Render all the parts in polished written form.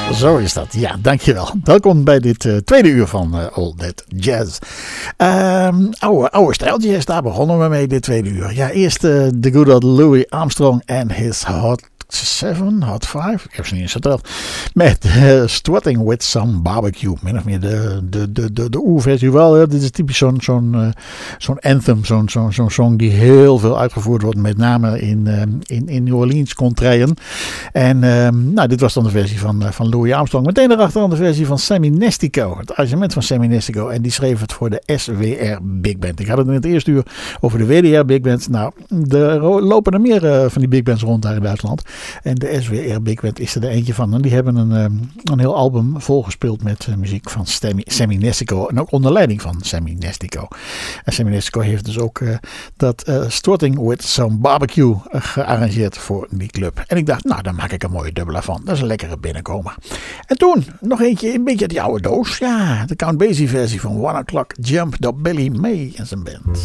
Zo is dat. Ja, dankjewel. Welkom bij dit tweede uur van All That Jazz. Oude stijltjes, daar begonnen we mee dit tweede uur. Ja, eerst de good old Louis Armstrong en his Hot 7, Hot 5, ik heb ze niet eens geteld, met Strutting with Some Barbecue, min of meer de oerversie wel. Dit is typisch zo'n anthem, zo'n song die heel veel uitgevoerd wordt, met name in New Orleans contraien. En dit was dan de versie van Louis Armstrong. Meteen daarachteraan de versie van Sammy Nestico, het arrangement van Sammy Nestico, en die schreef het voor de SWR Big Band. Ik had het in het eerste uur over de WDR Big Band. Nou, er lopen er meer van die big bands rond daar in Duitsland. En de SWR Big Band is er eentje van. En die hebben een heel album volgespeeld met muziek van Sammy Nestico. En ook onder leiding van Sammy Nestico. En Sammy Nestico heeft dus ook dat Strutting with Some Barbecue gearrangeerd voor die club. En ik dacht, nou, daar maak ik een mooie dubbele van. Dat is een lekkere binnenkomen. En toen nog eentje, een beetje die oude doos. Ja, de Count Basie versie van 1 O'Clock Jump door Billy May en zijn band.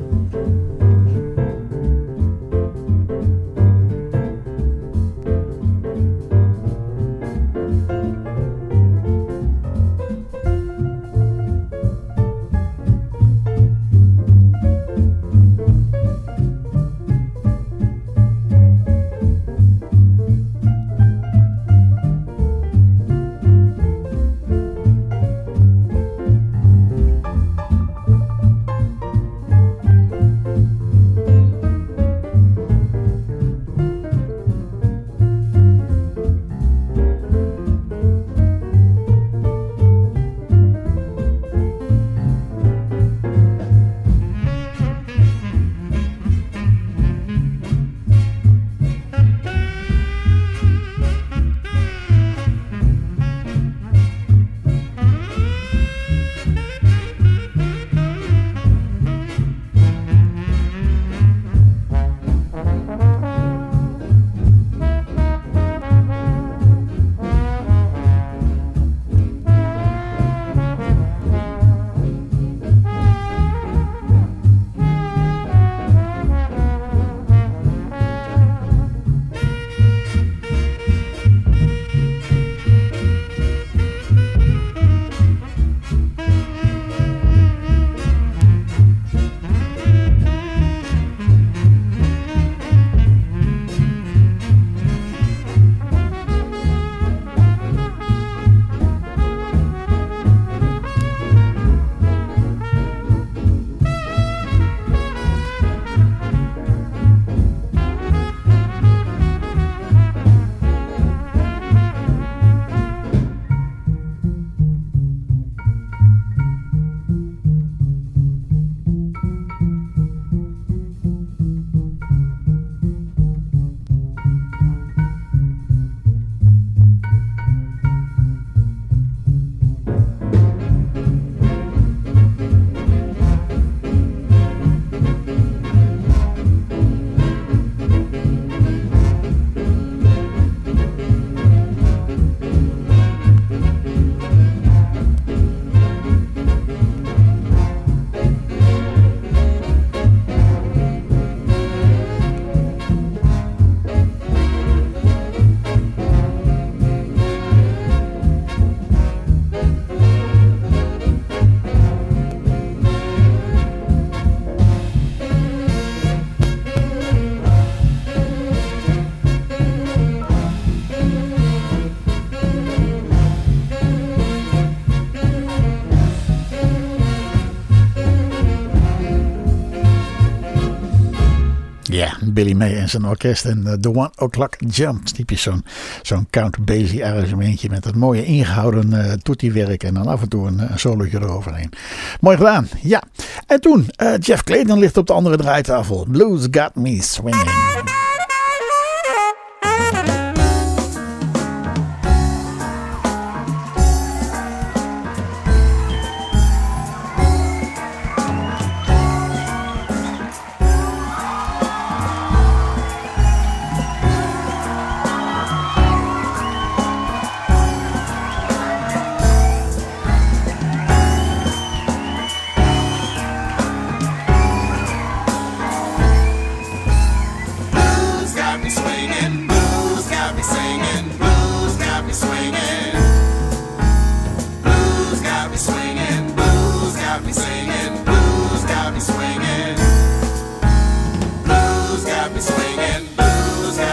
Billy May en zijn orkest en The 1 O'Clock Jump. Typisch zo'n Count Basie arrangementje met het mooie ingehouden toetiewerk en dan af en toe een solootje eroverheen. Mooi gedaan, ja. En toen, Jeff Clayton ligt op de andere draaitafel. Blues Got Me Swinging.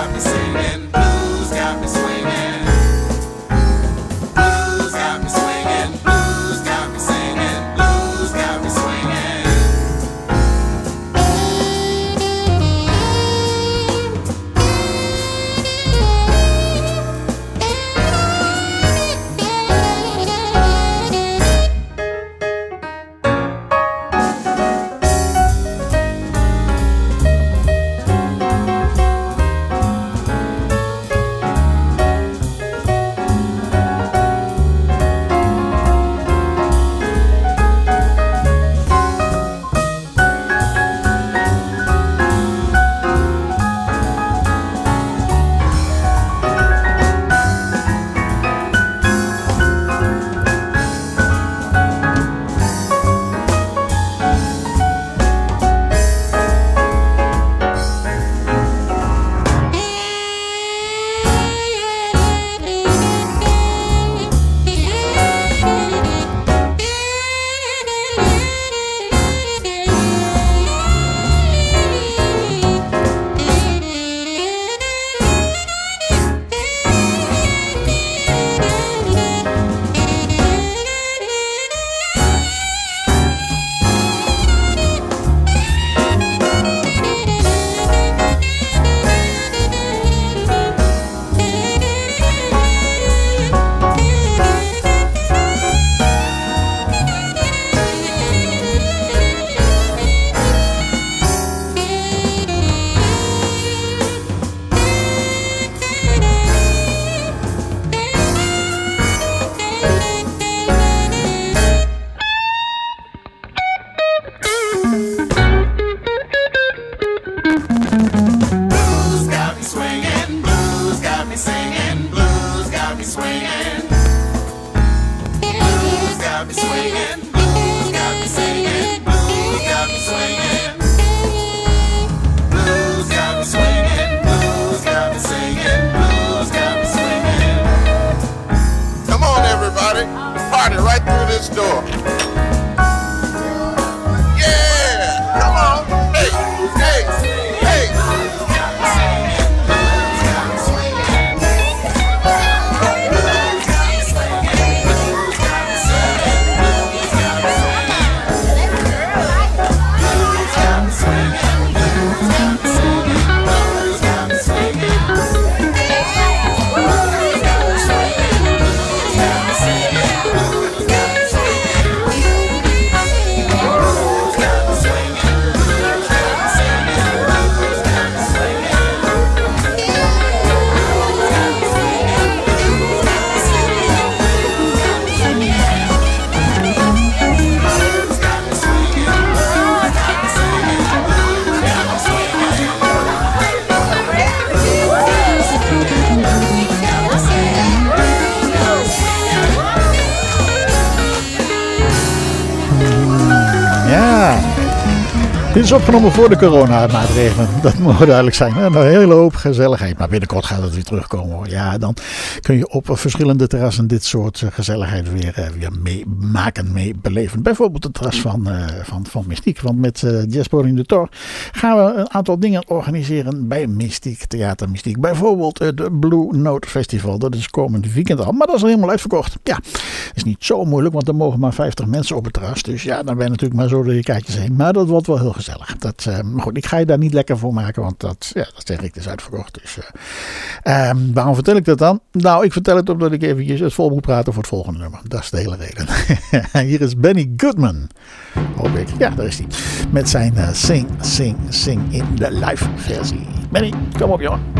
got me singing, blues got me swinging. Blues got me swinging, blues got me singing, blues got me swinging. Dit is opgenomen voor de coronamaatregelen. Dat moet duidelijk zijn. En een hele hoop gezelligheid. Maar binnenkort gaat het weer terugkomen hoor. Ja, dan kun je op verschillende terrassen dit soort gezelligheid weer meemaken, mee beleven. Bijvoorbeeld het terras van Mystiek. Want met Jazzpodium de Tor gaan we een aantal dingen organiseren bij Mystiek, Theater Mystiek. Bijvoorbeeld het Blue Note Festival. Dat is komend weekend al. Maar dat is al helemaal uitverkocht. Ja, dat is niet zo moeilijk. Want er mogen maar 50 mensen op het terras. Dus ja, dan ben je natuurlijk maar zo door je kaartjes heen. Maar dat wordt wel heel gezellig. Maar goed, ik ga je daar niet lekker voor maken, want dat zeg ik, het is uitverkocht. Dus, waarom vertel ik dat dan? Nou, ik vertel het omdat ik eventjes het vol moet praten voor het volgende nummer. Dat is de hele reden. Hier is Benny Goodman. Hoop ik. Ja, daar is hij. Met zijn Sing, Sing, Sing in de live versie. Benny, kom op jongen.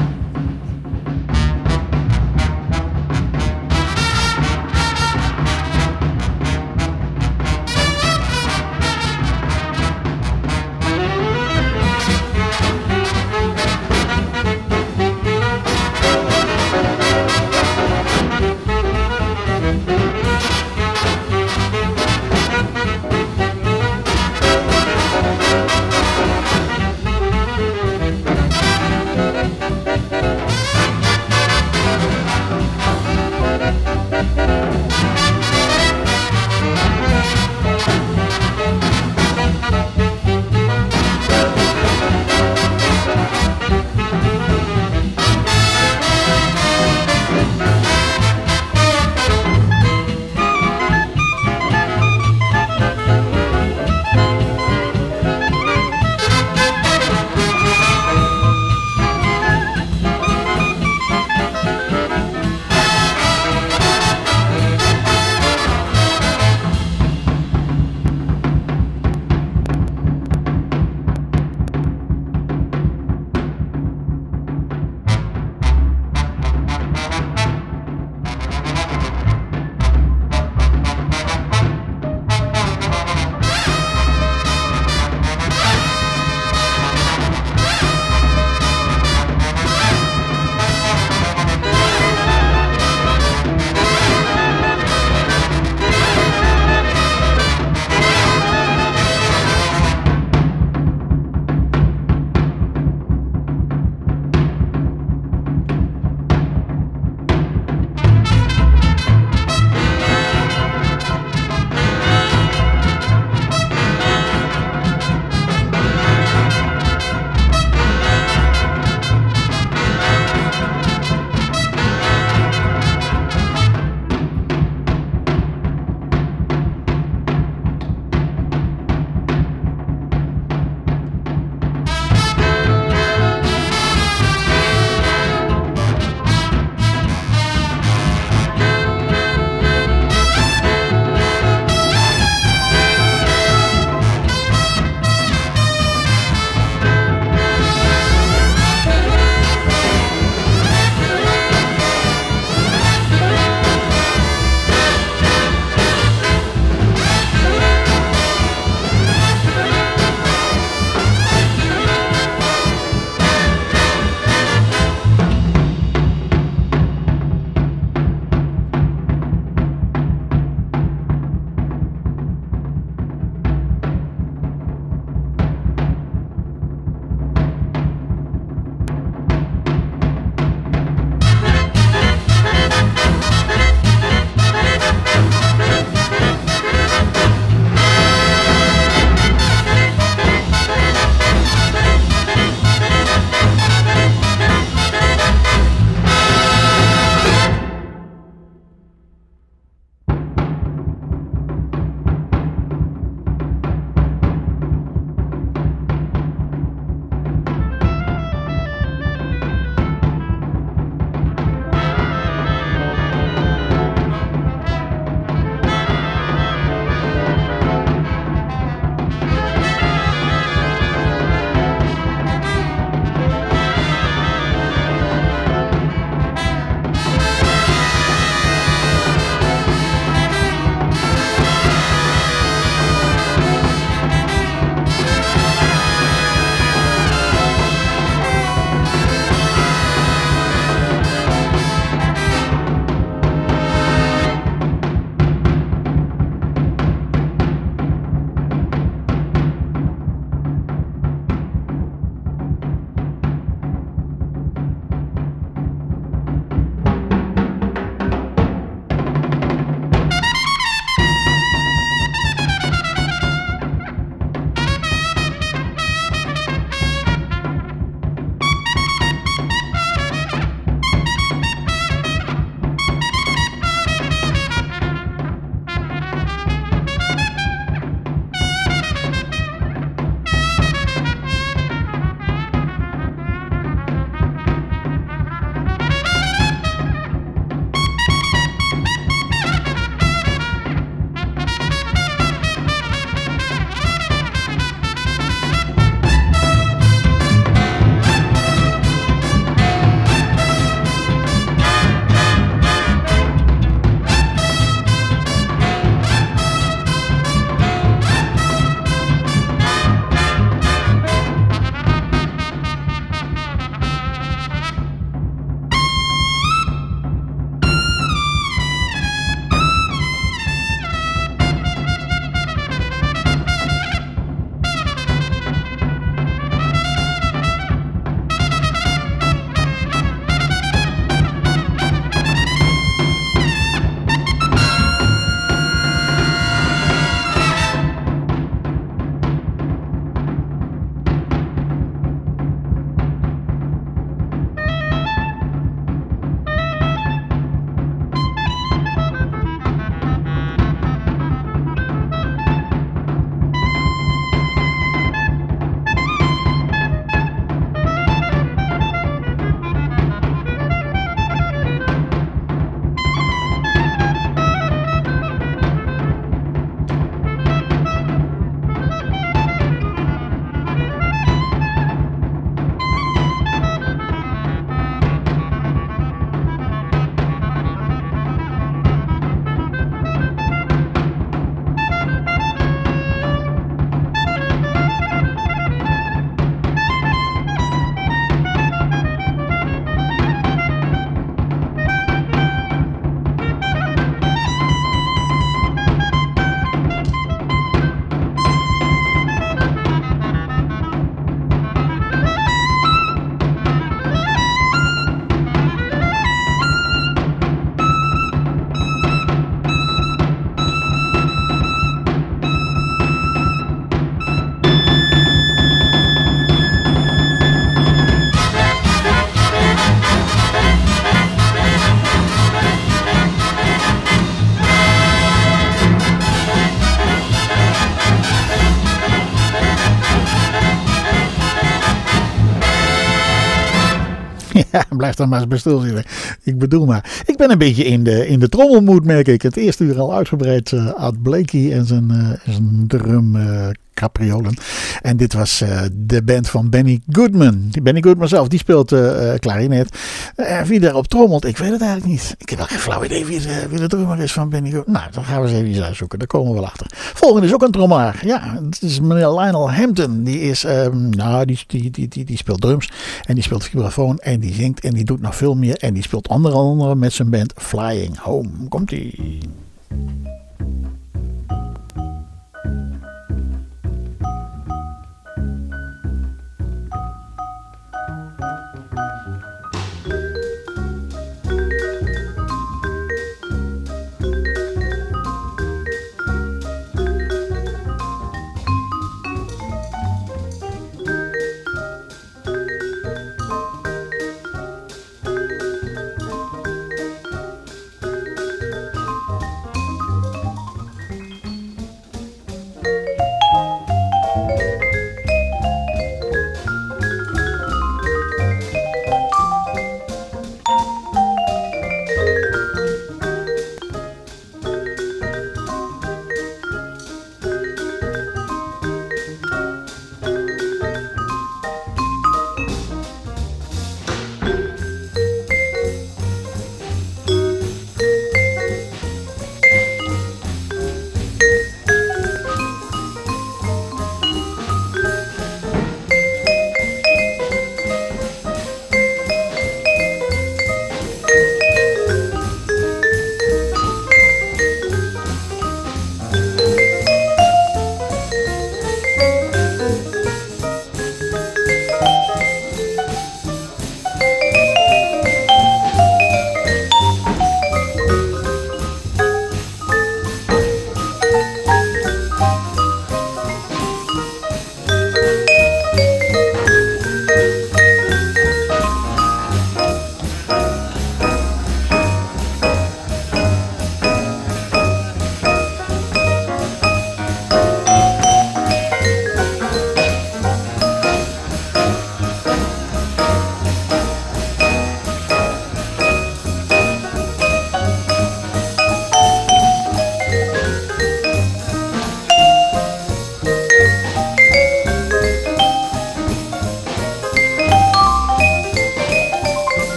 Ja, blijf dan maar eens bij stilzitten. Ik bedoel maar. Ik ben een beetje in de trommelmoed, merk ik. Het eerste uur al uitgebreid Art Blakey en zijn drum capriolen. En dit was de band van Benny Goodman. Die Benny Goodman zelf, die speelt klarinet. Wie daarop trommelt, ik weet het eigenlijk niet. Ik heb wel geen flauw idee wie de drummer is van Benny Goodman. Nou, dan gaan we eens even uitzoeken. Daar komen we wel achter. Volgende is ook een trommelaar. Ja, het is meneer Lionel Hampton. Die is, die speelt drums. En die speelt vibrafoon. En die zingt. En die doet nog veel meer. En die speelt onder andere met zijn band Flying Home. Komt-ie.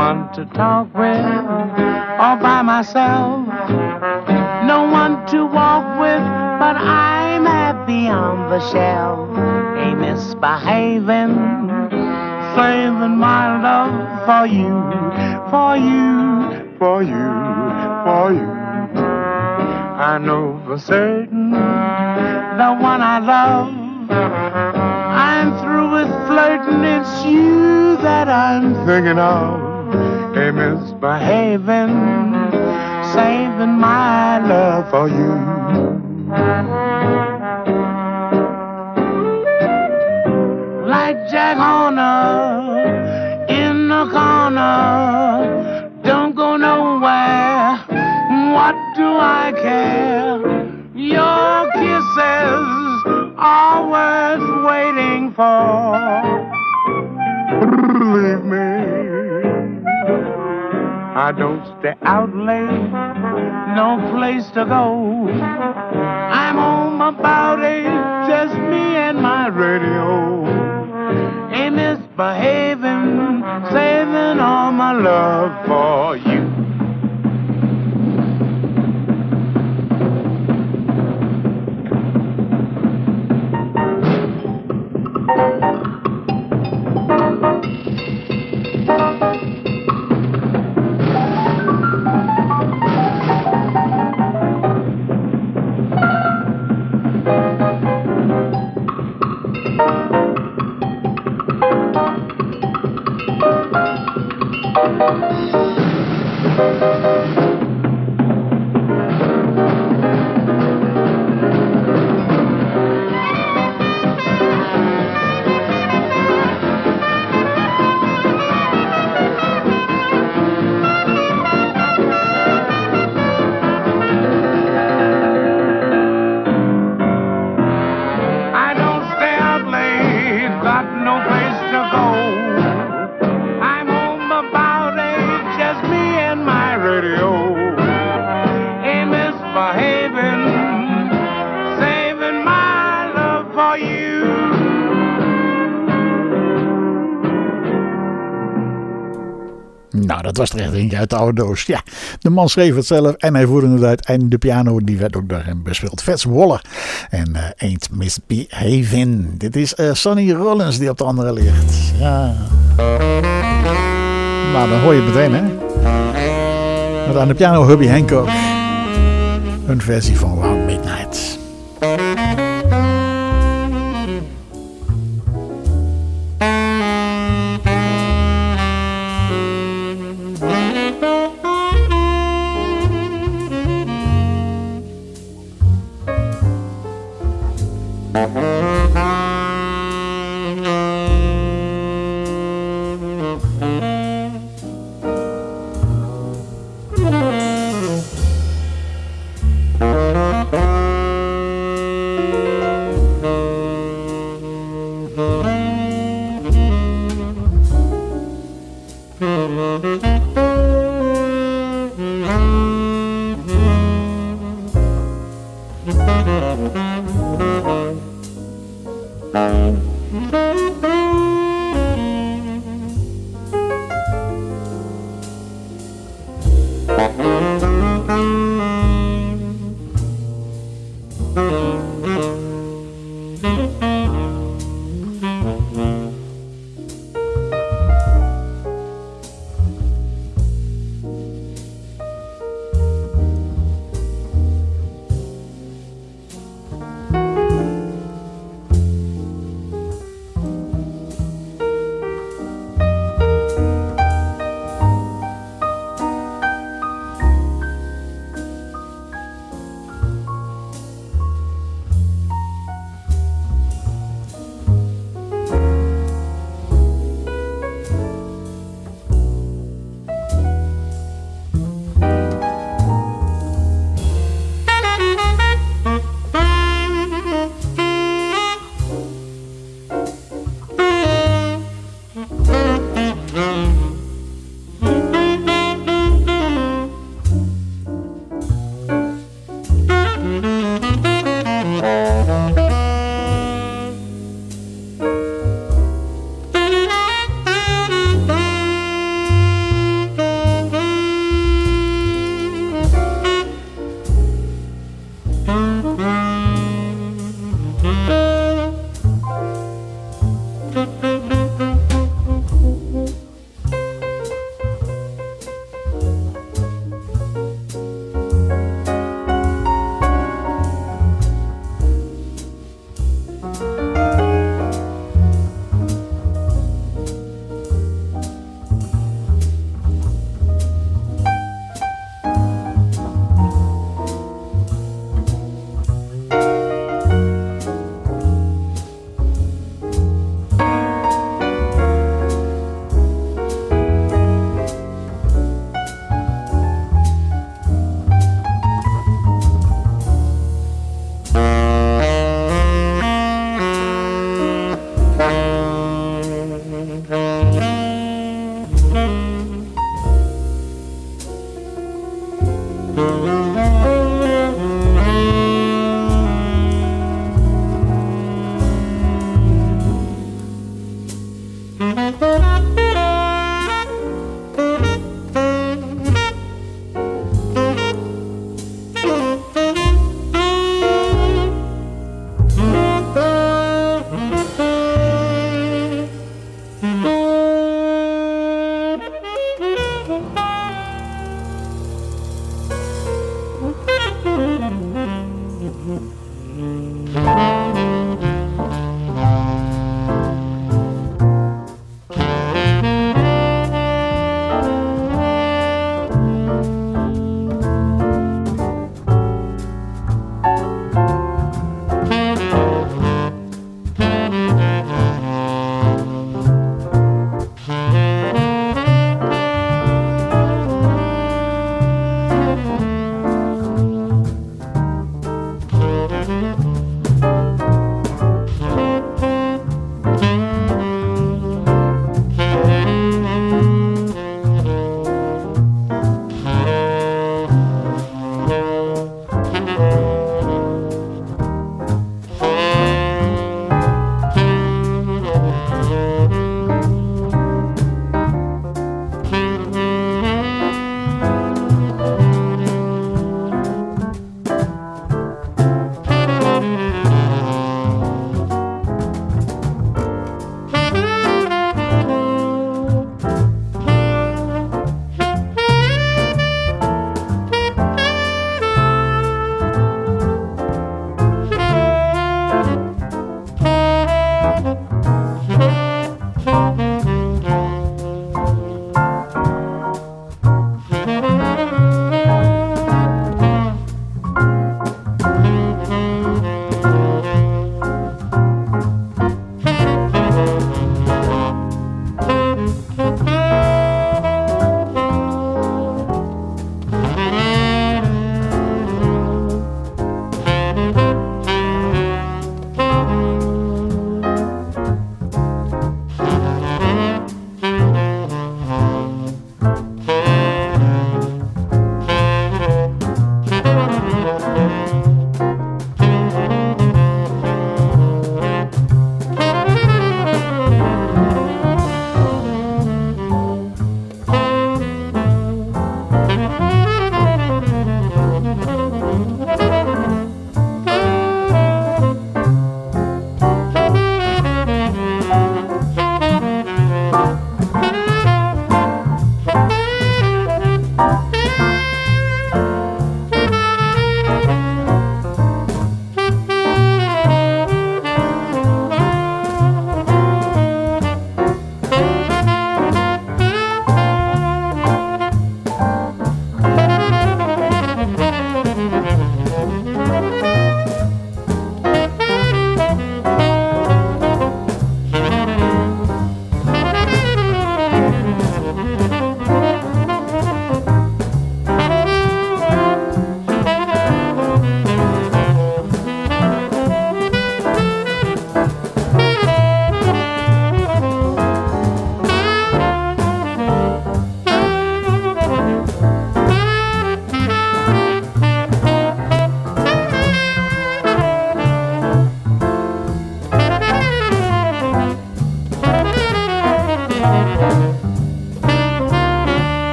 one to talk with, all by myself. No one to walk with, but I'm happy on the shelf. Ain't misbehaving, saving my love for you, for you, for you, for you. I know for certain the one I love. I'm through with flirting, it's you that I'm thinking of. Hey, misbehaving, saving my love for you. Like Jack Horner in the corner, don't go nowhere, what do I care? Your kisses are worth waiting for. Believe me, I don't stay out late, no place to go. I'm home about 8, just me and my radio. Ain't misbehaving, saving all my love for you. Nou, dat was er echt eentje uit de oude doos. Ja, de man schreef het zelf en hij voerde het uit. En de piano die werd ook door hem bespeeld. Fats Waller en Ain't Misbehaving. Dit is Sonny Rollins die op de andere ligt. Ja. Nou, dan hoor je het meteen, hè. Met aan de piano Herbie Hancock. Een versie van Round Midnight.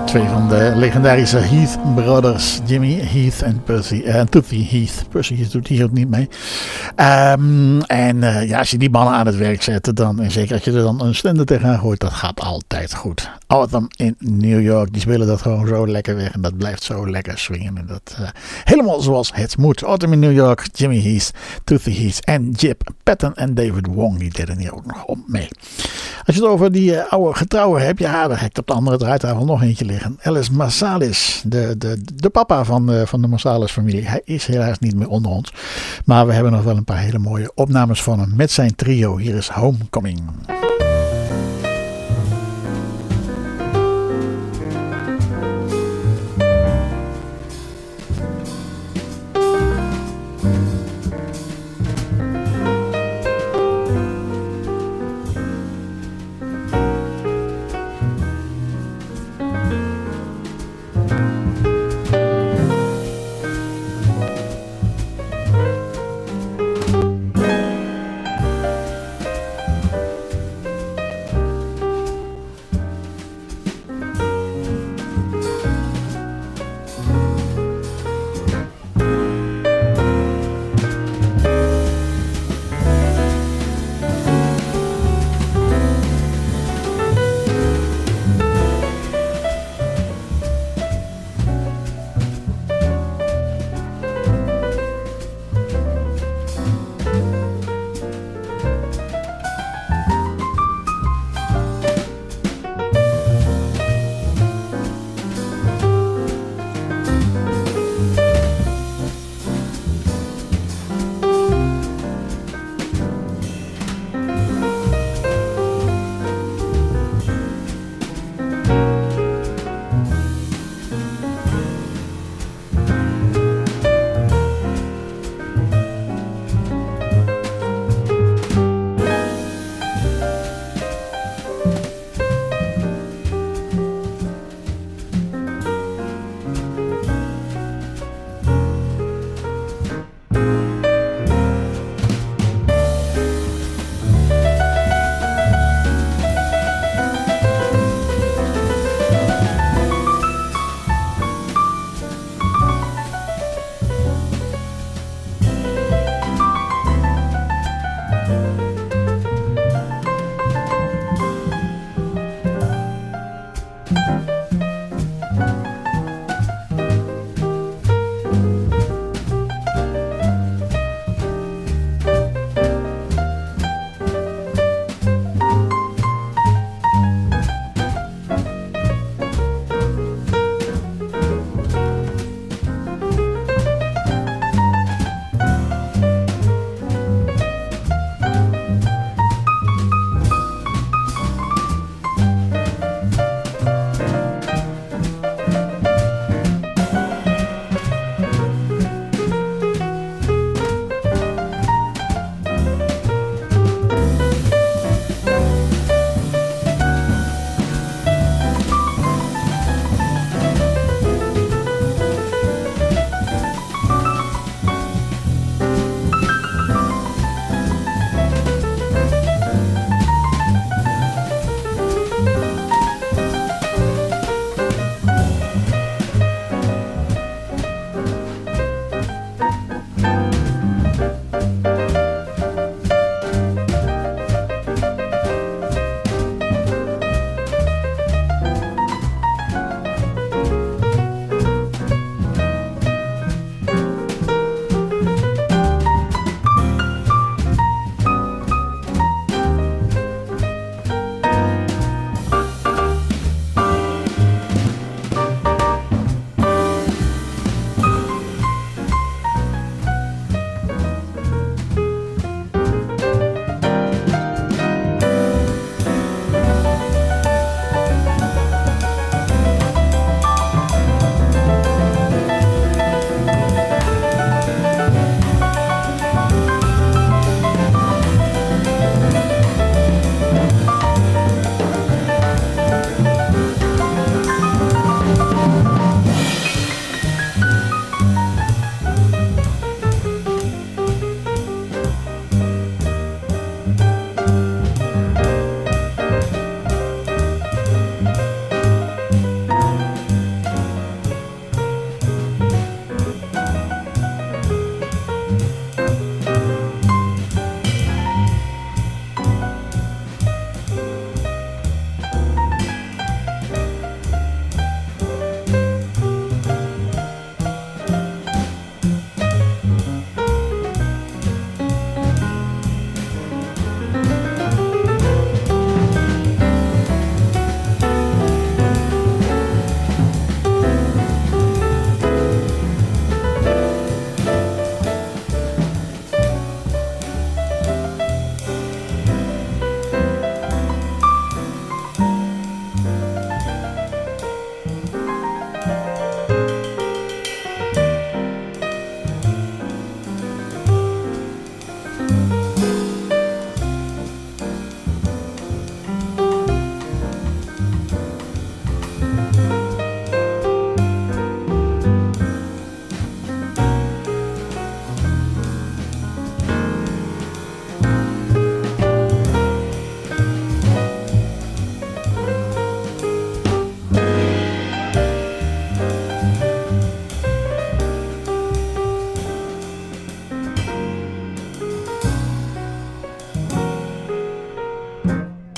Twee van de legendarische Heath Brothers, Jimmy Heath en Toothy Heath. Percy doet hier ook niet mee. Als je die mannen aan het werk zet, dan, en zeker als je er dan een slender tegenaan gooit, dat gaat altijd goed. Autumn in New York, die spelen dat gewoon zo lekker weg en dat blijft zo lekker swingen. En dat helemaal zoals het moet. Autumn in New York, Jimmy Heath, Toothy Heath en Jip Patton en David Wong, die deden hier ook nog op mee. Als je het over die oude getrouwen hebt, ja, daar heb ik op de andere draaitafel nog eentje liggen. Alice Marsalis, de papa van de Marsalis familie. Hij is helaas niet meer onder ons. Maar we hebben nog wel een paar hele mooie opnames van hem met zijn trio. Hier is Homecoming.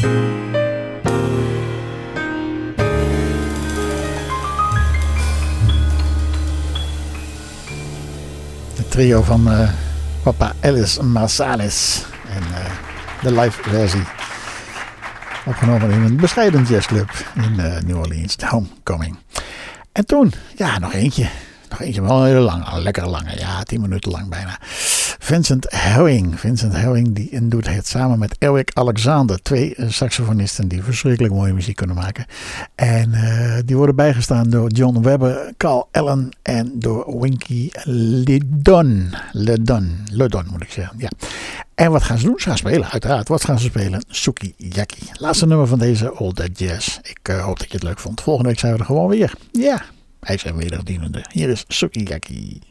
Het trio van papa Alice Marsalis en de live versie. Opgenomen in een bescheiden jazzclub in New Orleans, de Homecoming. En toen, ja, nog eentje. Nog eentje, wel een hele lange, lekker lange. Ja, 10 minuten lang bijna. Vincent Herring. Vincent Herring die doet het samen met Eric Alexander. 2 saxofonisten die verschrikkelijk mooie muziek kunnen maken. En die worden bijgestaan door John Webber, Carl Allen en door Winky Ledon. Ledon moet ik zeggen, ja. En wat gaan ze doen? Ze gaan spelen, uiteraard. Wat gaan ze spelen? Sukiyaki. Laatste nummer van deze All That Jazz. Ik hoop dat je het leuk vond. Volgende week zijn we er gewoon weer. Ja, hij zijn wederdienende. Hier is Sukiyaki.